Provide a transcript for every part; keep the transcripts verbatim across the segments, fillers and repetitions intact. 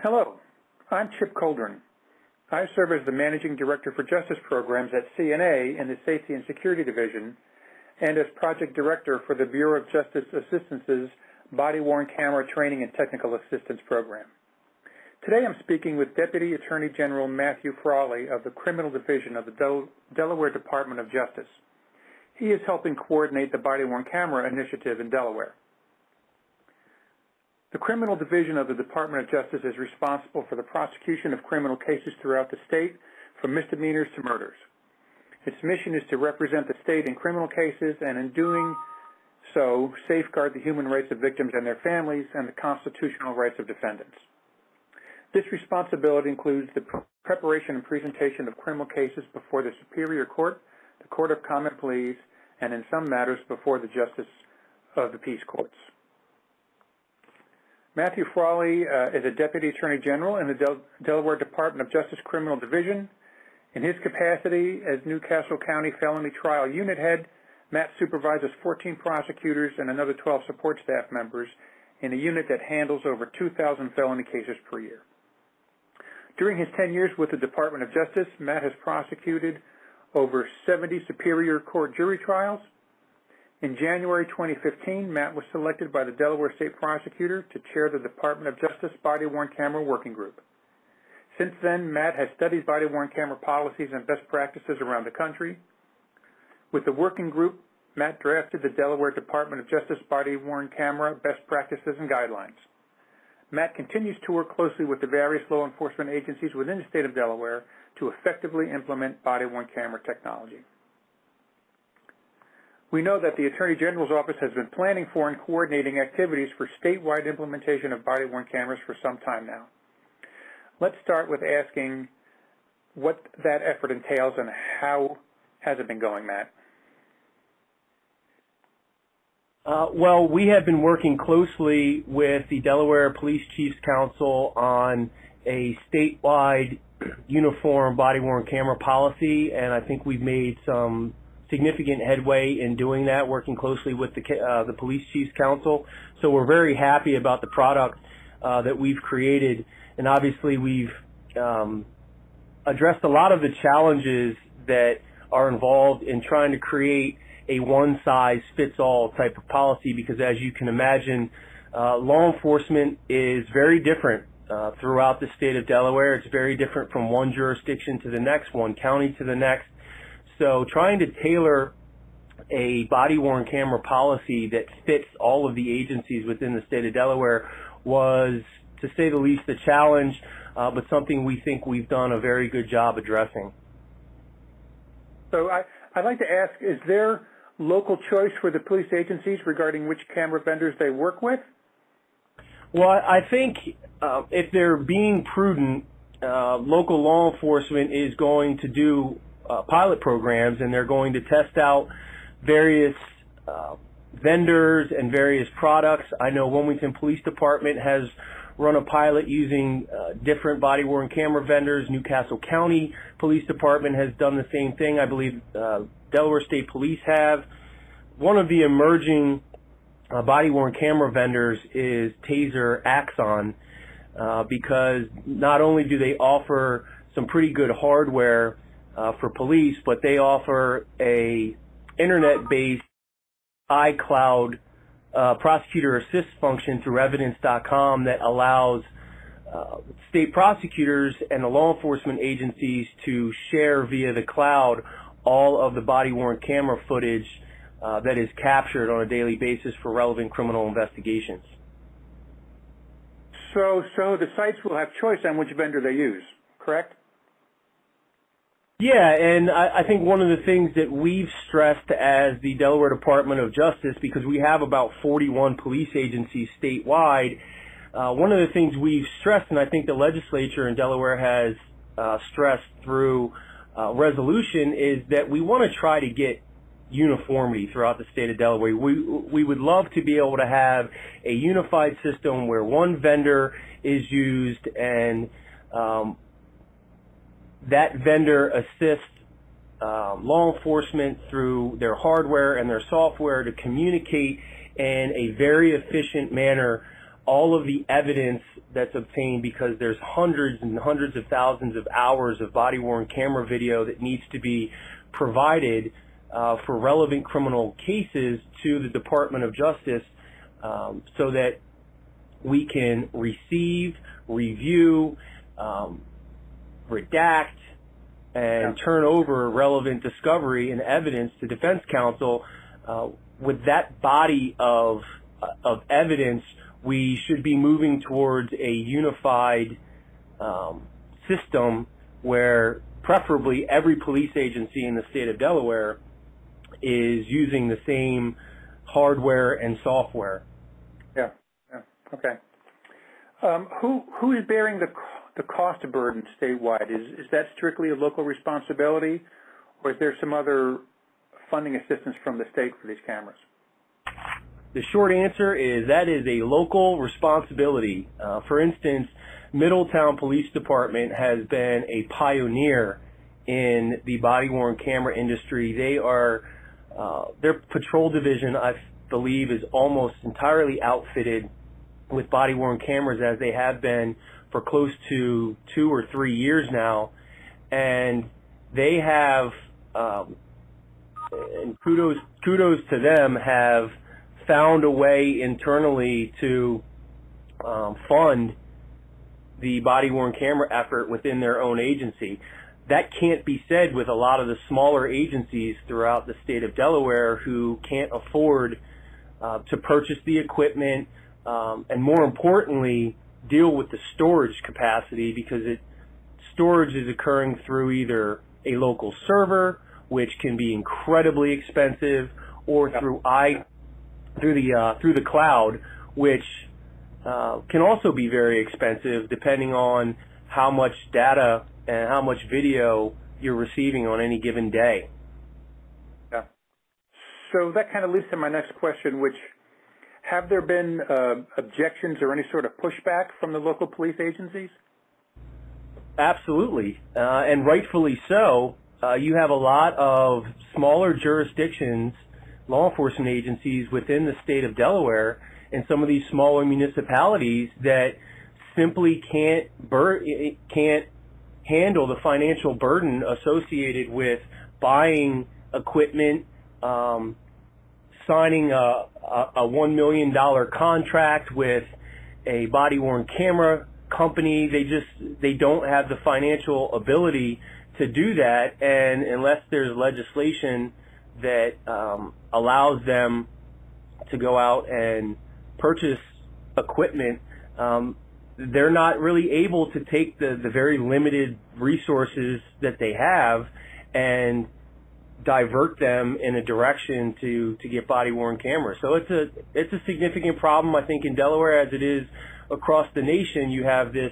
Hello, I'm Chip Coldren. I serve as the Managing Director for Justice Programs at C N A in the Safety and Security Division and as Project Director for the Bureau of Justice Assistance's Body-Worn Camera Training and Technical Assistance Program. Today I'm speaking with Deputy Attorney General Matthew Frawley of the Criminal Division of the Del Delaware Department of Justice. He is helping coordinate the Body-Worn Camera Initiative in Delaware. The Criminal Division of the Department of Justice is responsible for the prosecution of criminal cases throughout the state, from misdemeanors to murders. Its mission is to represent the state in criminal cases and, in doing so, safeguard the human rights of victims and their families and the constitutional rights of defendants. This responsibility includes the preparation and presentation of criminal cases before the Superior Court, the Court of Common Pleas, and in some matters before the Justice of the Peace Courts. Matthew Frawley uh, is a Deputy Attorney General in the Del Delaware Department of Justice Criminal Division. In his capacity as Newcastle County Felony Trial Unit Head, Matt supervises fourteen prosecutors and another twelve support staff members in a unit that handles over two thousand felony cases per year. During his ten years with the Department of Justice, Matt has prosecuted over seventy Superior Court jury trials. In January twenty fifteen, Matt was selected by the Delaware State Prosecutor to chair the Department of Justice Body-Worn Camera Working Group. Since then, Matt has studied body-worn camera policies and best practices around the country. With the working group, Matt drafted the Delaware Department of Justice Body-Worn Camera Best Practices and Guidelines. Matt continues to work closely with the various law enforcement agencies within the state of Delaware to effectively implement body-worn camera technology. We know that the Attorney General's Office has been planning for and coordinating activities for statewide implementation of body-worn cameras for some time now. Let's start with asking what that effort entails and how has it been going, Matt? Uh, well, we have been working closely with the Delaware Police Chiefs Council on a statewide uniform body-worn camera policy, and I think we've made some significant headway in doing that, working closely with the, uh, the Police Chiefs Council. So we're very happy about the product uh, that we've created, and obviously we've um, addressed a lot of the challenges that are involved in trying to create a one-size-fits-all type of policy, because as you can imagine, uh, law enforcement is very different uh, throughout the state of Delaware. It's very different from one jurisdiction to the next, one county to the next. So trying to tailor a body-worn camera policy that fits all of the agencies within the state of Delaware was, to say the least, a challenge, uh, but something we think we've done a very good job addressing. So I, I'd like to ask, is there local choice for the police agencies regarding which camera vendors they work with? Well, I think uh, if they're being prudent, uh, local law enforcement is going to do uh, pilot programs, and they're going to test out various uh, vendors and various products. I know Wilmington Police Department has run a pilot using uh, different body-worn camera vendors. Newcastle County Police Department has done the same thing. I believe uh, Delaware State Police have. One of the emerging uh, body-worn camera vendors is Taser Axon, uh, because not only do they offer some pretty good hardware uh, for police, but they offer a internet-based iCloud uh, prosecutor assist function through evidence dot com that allows uh, state prosecutors and the law enforcement agencies to share via the cloud all of the body-worn camera footage uh, that is captured on a daily basis for relevant criminal investigations. So, so the sites will have choice on which vendor they use, correct? Yeah, and I, I think one of the things that we've stressed as the Delaware Department of Justice, because we have about forty-one police agencies statewide, uh, one of the things we've stressed, and I think the legislature in Delaware has uh, stressed through uh, resolution, is that we want to try to get uniformity throughout the state of Delaware. We, we would love to be able to have a unified system where one vendor is used and um, that vendor assists um, law enforcement through their hardware and their software to communicate in a very efficient manner all of the evidence that's obtained, because there's hundreds and hundreds of thousands of hours of body-worn camera video that needs to be provided uh, for relevant criminal cases to the Department of Justice, um, so that we can receive, review, um, redact, and turn over relevant discovery and evidence to defense counsel. Uh, with that body of uh, of evidence, we should be moving towards a unified um, system where preferably every police agency in the state of Delaware is using the same hardware and software. Yeah, yeah, okay. Um, who who is bearing the the cost burden statewide? Is is that strictly a local responsibility, or is there some other funding assistance from the state for these cameras? The short answer is that is a local responsibility. Uh, for instance, Middletown Police Department has been a pioneer in the body-worn camera industry. They are, uh, their patrol division, I believe, is almost entirely outfitted with body-worn cameras, as they have been for close to two or three years now. And they have, um, and kudos, kudos to them, have found a way internally to um, fund the body-worn camera effort within their own agency. That can't be said with a lot of the smaller agencies throughout the state of Delaware who can't afford uh, to purchase the equipment, um, and more importantly, deal with the storage capacity, because it, storage is occurring through either a local server, which can be incredibly expensive, or through I through the uh, through the cloud, which uh, can also be very expensive depending on how much data and how much video you're receiving on any given day. Yeah. So that kind of leads to my next question, which, have there been uh, objections or any sort of pushback from the local police agencies? Absolutely, uh, and rightfully so. Uh, you have a lot of smaller jurisdictions, law enforcement agencies within the state of Delaware, and some of these smaller municipalities that simply can't bur can't handle the financial burden associated with buying equipment, um, signing a, a, a one million dollar contract with a body-worn camera company. They just they don't have the financial ability to do that, and unless there's legislation that um, allows them to go out and purchase equipment, um, they're not really able to take the, the very limited resources that they have and divert them in a direction to, to get body-worn cameras. So it's a, it's a significant problem, I think, in Delaware, as it is across the nation. You have this,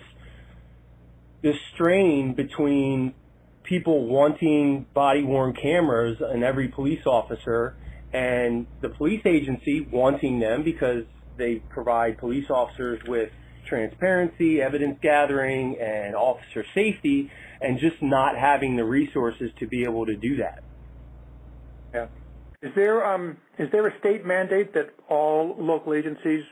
this strain between people wanting body-worn cameras in every police officer and the police agency wanting them because they provide police officers with transparency, evidence gathering, and officer safety, and just not having the resources to be able to do that. Yeah. Is there um is there a state mandate that all local agencies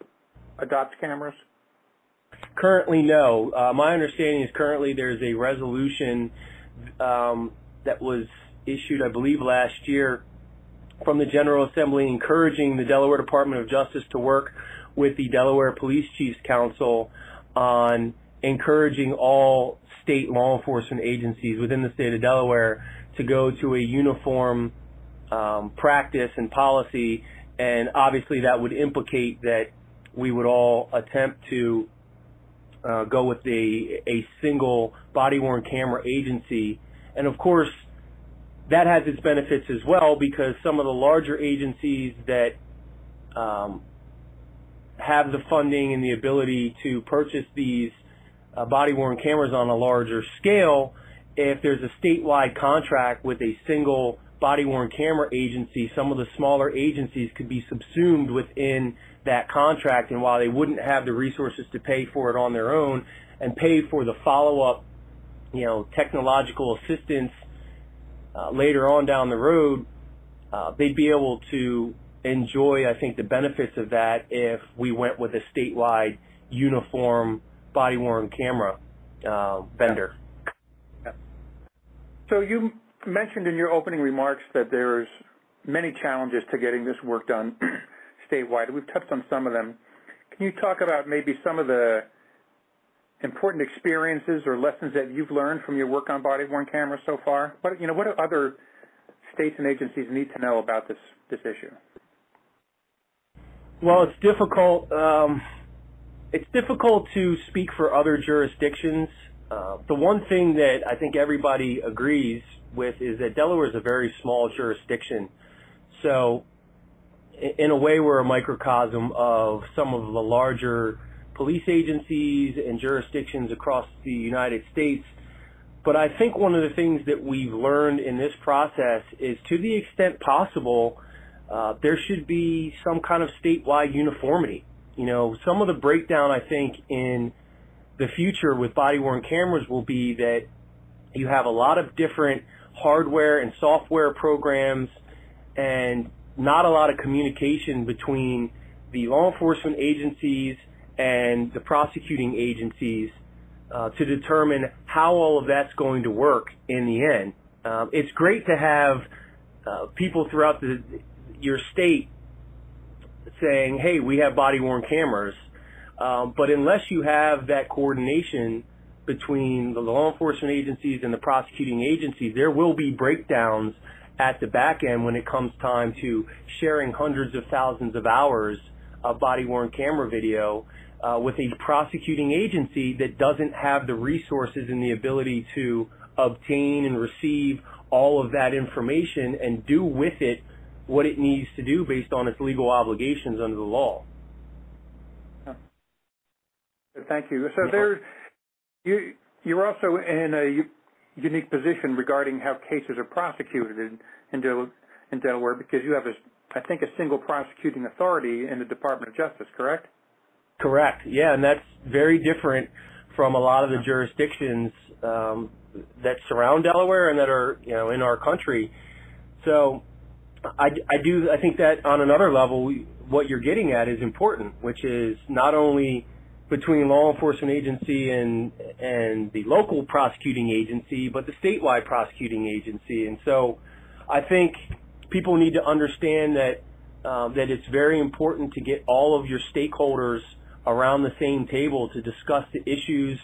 adopt cameras? Currently, no. Uh, my understanding is currently there's a resolution um, that was issued, I believe, last year from the General Assembly encouraging the Delaware Department of Justice to work with the Delaware Police Chiefs Council on encouraging all state law enforcement agencies within the state of Delaware to go to a uniform um, practice and policy, and obviously that would implicate that we would all attempt to uh, go with a, a single body-worn camera agency. And of course, that has its benefits as well, because some of the larger agencies that um, have the funding and the ability to purchase these uh, body-worn cameras on a larger scale, if there's a statewide contract with a single body-worn camera agency, some of the smaller agencies could be subsumed within that contract, and while they wouldn't have the resources to pay for it on their own and pay for the follow-up, you know, technological assistance uh, later on down the road, uh, they'd be able to enjoy, I think, the benefits of that if we went with a statewide uniform body-worn camera uh, vendor. Yeah. So you mentioned in your opening remarks that there's many challenges to getting this work done statewide. We've touched on some of them. Can you talk about maybe some of the important experiences or lessons that you've learned from your work on body-worn cameras so far? What, you know, what do other states and agencies need to know about this, this issue? Well, it's difficult. Um, it's difficult to speak for other jurisdictions. Uh, the one thing that I think everybody agrees with is that Delaware is a very small jurisdiction. So in a way, we're a microcosm of some of the larger police agencies and jurisdictions across the United States. But I think one of the things that we've learned in this process is, to the extent possible, uh, there should be some kind of statewide uniformity. You know, some of the breakdown, I think, in the future with body-worn cameras will be that you have a lot of different hardware and software programs and not a lot of communication between the law enforcement agencies and the prosecuting agencies uh, to determine how all of that's going to work in the end. Um, it's great to have uh, people throughout the, your state saying, hey, we have body-worn cameras, um, but unless you have that coordination between the law enforcement agencies and the prosecuting agencies, there will be breakdowns at the back end when it comes time to sharing hundreds of thousands of hours of body-worn camera video uh, with a prosecuting agency that doesn't have the resources and the ability to obtain and receive all of that information and do with it what it needs to do based on its legal obligations under the law. Thank you. So there, you, you're also in a unique position regarding how cases are prosecuted in, in, Del, in Delaware, because you have, a, I think, a single prosecuting authority in the Department of Justice, correct? Correct. Yeah, and that's very different from a lot of the jurisdictions um, that surround Delaware and that are, you know, in our country. So I, I do, I think that on another level, what you're getting at is important, which is not only between law enforcement agency and and the local prosecuting agency, but the statewide prosecuting agency. And so I think people need to understand that uh, that it's very important to get all of your stakeholders around the same table to discuss the issues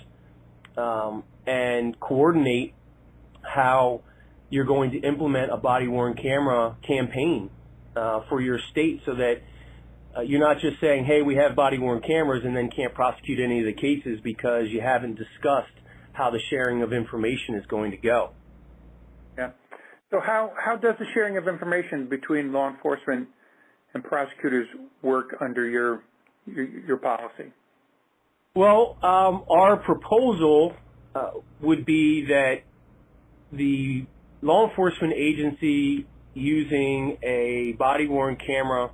um, and coordinate how you're going to implement a body-worn camera campaign uh, for your state, so that Uh, you're not just saying, hey, we have body-worn cameras and then can't prosecute any of the cases because you haven't discussed how the sharing of information is going to go. Yeah. So how, how does the sharing of information between law enforcement and prosecutors work under your, your, your policy? Well, um, our proposal uh, would be that the law enforcement agency using a body-worn camera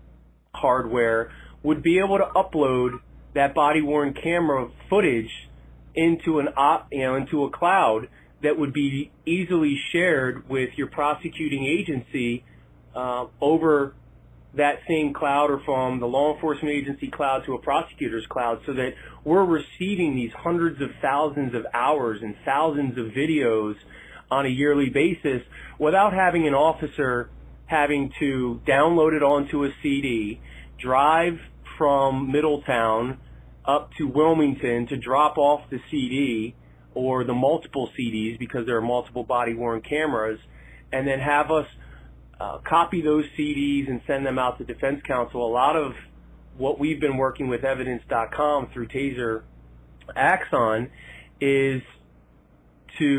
hardware would be able to upload that body-worn camera footage into an op, you know, into a cloud that would be easily shared with your prosecuting agency uh, over that same cloud, or from the law enforcement agency cloud to a prosecutor's cloud, so that we're receiving these hundreds of thousands of hours and thousands of videos on a yearly basis without having an officer having to download it onto a C D, drive from Middletown up to Wilmington to drop off the C D or the multiple C Ds, because there are multiple body-worn cameras, and then have us uh, copy those C Ds and send them out to defense counsel. A lot of what we've been working with evidence dot com through TASER Axon is to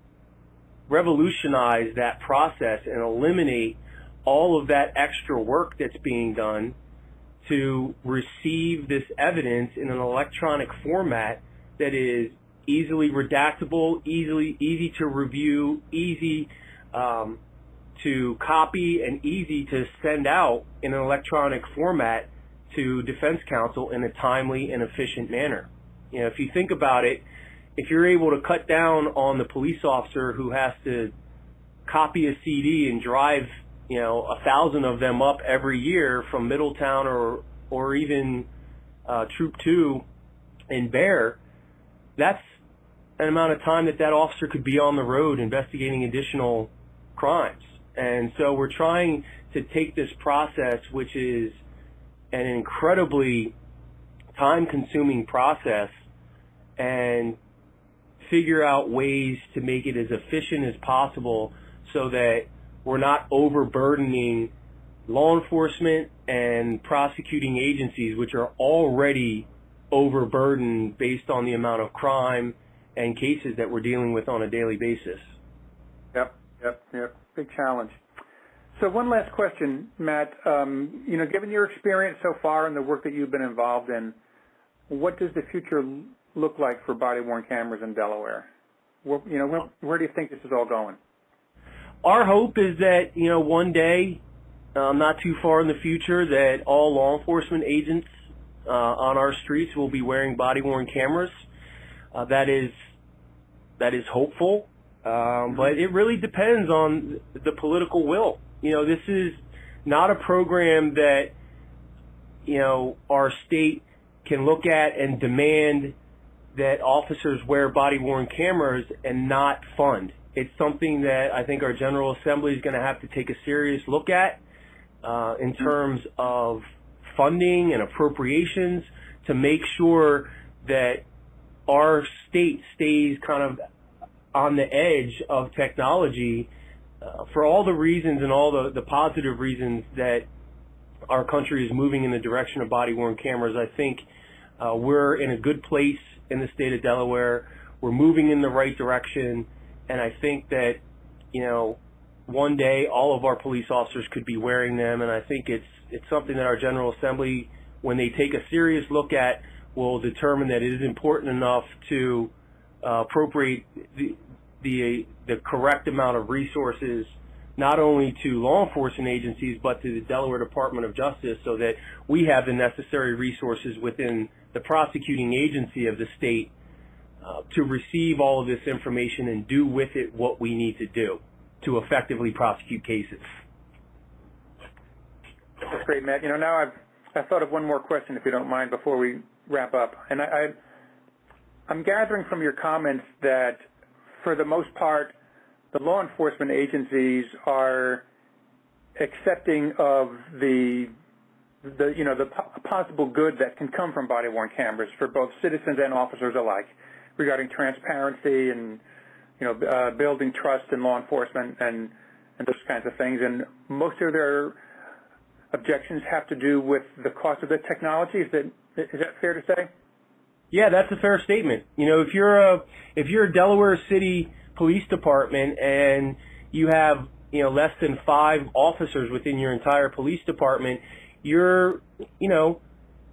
revolutionize that process and eliminate all of that extra work that's being done to receive this evidence in an electronic format that is easily redactable, easily easy to review, easy um, to copy, and easy to send out in an electronic format to defense counsel in a timely and efficient manner. You know, if you think about it, if you're able to cut down on the police officer who has to copy a C D and drive you know, a thousand of them up every year from Middletown or or even uh, Troop Two in Bear, that's an amount of time that that officer could be on the road investigating additional crimes. And so we're trying to take this process, which is an incredibly time-consuming process, and figure out ways to make it as efficient as possible so that we're not overburdening law enforcement and prosecuting agencies, which are already overburdened based on the amount of crime and cases that we're dealing with on a daily basis. Yep, yep, yep. Big challenge. So one last question, Matt. Um, you know, given your experience so far and the work that you've been involved in, what does the future look like for body-worn cameras in Delaware? Where, you know, where, where do you think this is all going? Our hope is that, you know, one day, um, not too far in the future, that all law enforcement agents uh, on our streets will be wearing body-worn cameras. Uh, that is that is hopeful, um, but it really depends on the political will. You know, this is not a program that, you know, our state can look at and demand that officers wear body-worn cameras and not fund. It's something that I think our General Assembly is going to have to take a serious look at uh, in terms of funding and appropriations to make sure that our state stays kind of on the edge of technology uh, for all the reasons and all the, the positive reasons that our country is moving in the direction of body-worn cameras. I think uh, we're in a good place in the state of Delaware. We're moving in the right direction, and I think that, you know, one day all of our police officers could be wearing them, and I think it's it's something that our General Assembly, when they take a serious look at, will determine that it is important enough to uh, appropriate the, the the correct amount of resources, not only to law enforcement agencies, but to the Delaware Department of Justice, so that we have the necessary resources within the prosecuting agency of the state uh, to receive all of this information and do with it what we need to do to effectively prosecute cases. That's great, Matt. You know, now I've I've thought of one more question, if you don't mind, before we wrap up. And I, I I'm gathering from your comments that, for the most part, the law enforcement agencies are accepting of the the you know the po- possible good that can come from body-worn cameras for both citizens and officers alike, regarding transparency and you know uh, building trust in law enforcement and and those kinds of things. And most of their objections have to do with the cost of the technology. Is that is that fair to say? Yeah, that's a fair statement. You know, if you're a if you're a Delaware City Police Department and you have, you know, less than five officers within your entire police department, you're, you know,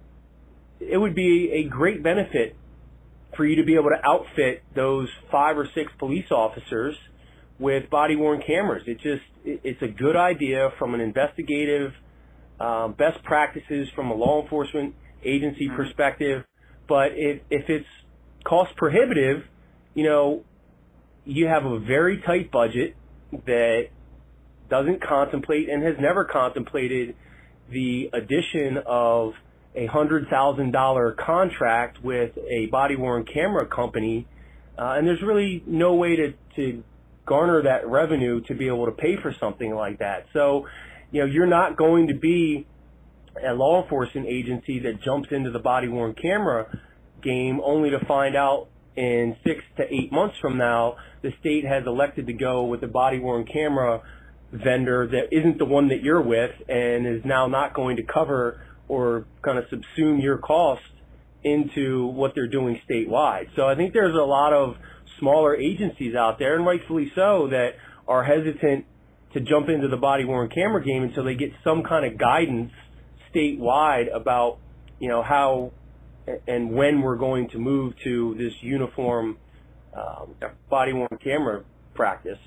it would be a great benefit for you to be able to outfit those five or six police officers with body-worn cameras. It just, it's a good idea from an investigative, um, best practices from a law enforcement agency perspective. But if, if it's cost prohibitive, you know, you have a very tight budget that doesn't contemplate and has never contemplated the addition of a one hundred thousand dollars contract with a body-worn camera company, uh, and there's really no way to, to garner that revenue to be able to pay for something like that. So, you know, you're not going to be a law enforcement agency that jumps into the body-worn camera game only to find out in six to eight months from now the state has elected to go with a body-worn camera vendor that isn't the one that you're with and is now not going to cover or kind of subsume your cost into what they're doing statewide. So I think there's a lot of smaller agencies out there, and rightfully so, that are hesitant to jump into the body-worn camera game until they get some kind of guidance statewide about, you know, how and when we're going to move to this uniform um, body-worn camera practice.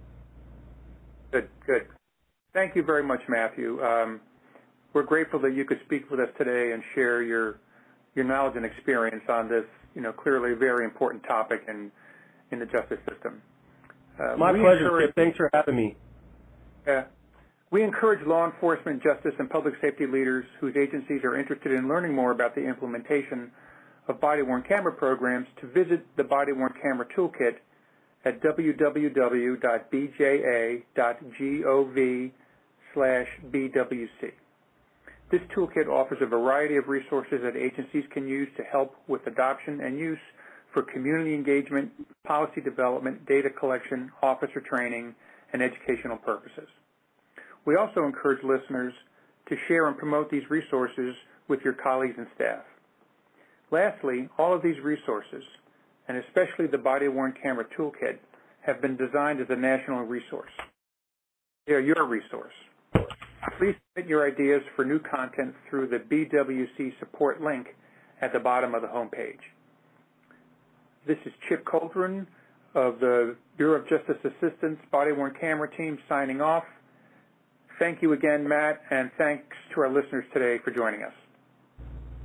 Good, good. Thank you very much, Matthew. Um, we're grateful that you could speak with us today and share your your knowledge and experience on this, you know, clearly a very important topic in in the justice system. Uh, My pleasure, Chip. Thanks for having me. Yeah. We encourage law enforcement, justice, and public safety leaders whose agencies are interested in learning more about the implementation of body-worn camera programs to visit the Body-Worn Camera Toolkit at w w w dot b j a dot gov slash b w c. This toolkit offers a variety of resources that agencies can use to help with adoption and use for community engagement, policy development, data collection, officer training, and educational purposes. We also encourage listeners to share and promote these resources with your colleagues and staff. Lastly, all of these resources, and especially the Body-Worn Camera Toolkit, have been designed as a national resource. They are your resource. Please submit your ideas for new content through the B W C support link at the bottom of the homepage. This is Chip Coldren of the Bureau of Justice Assistance Body-Worn Camera Team signing off. Thank you again, Matt, and thanks to our listeners today for joining us.